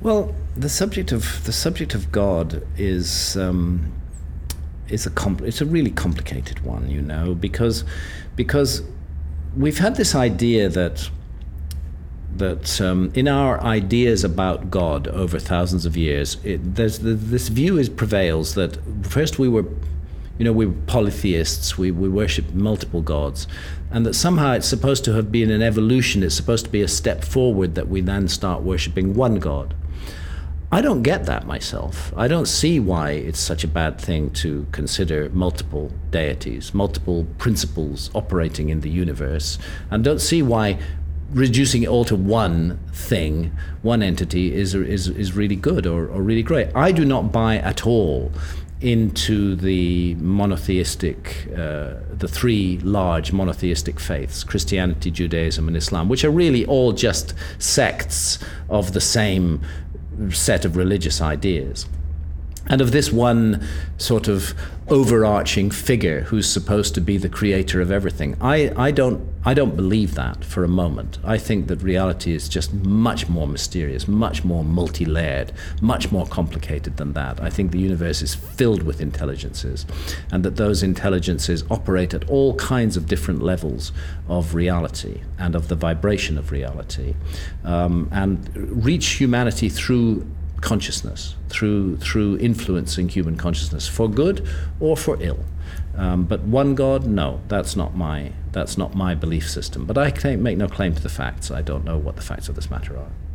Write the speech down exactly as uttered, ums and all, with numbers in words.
Well, the subject of the subject of God is um, is a compl- it's a really complicated one, you know, because because we've had this idea that that um, in our ideas about God over thousands of years, it, there's the, this view is prevails that first we were, you know, we were polytheists, we, we worshipped multiple gods, and that somehow it's supposed to have been an evolution, it's supposed to be a step forward that we then start worshipping one God. I don't get that myself. I don't see why it's such a bad thing to consider multiple deities, multiple principles operating in the universe, and don't see why reducing it all to one thing, one entity, is is is really good or, or really great. I do not buy at all into the monotheistic, uh, the three large monotheistic faiths, Christianity, Judaism, and Islam, which are really all just sects of the same set of religious ideas. And of this one sort of overarching figure who's supposed to be the creator of everything. I, I don't I don't believe that for a moment. I think that reality is just much more mysterious, much more multi-layered, much more complicated than that. I think the universe is filled with intelligences, and that those intelligences operate at all kinds of different levels of reality and of the vibration of reality, um, and reach humanity through consciousness, through through influencing human consciousness for good or for ill. Um, but one God, no, that's not my that's not my belief system. But I can't make no claim to the facts. I don't know what the facts of this matter are.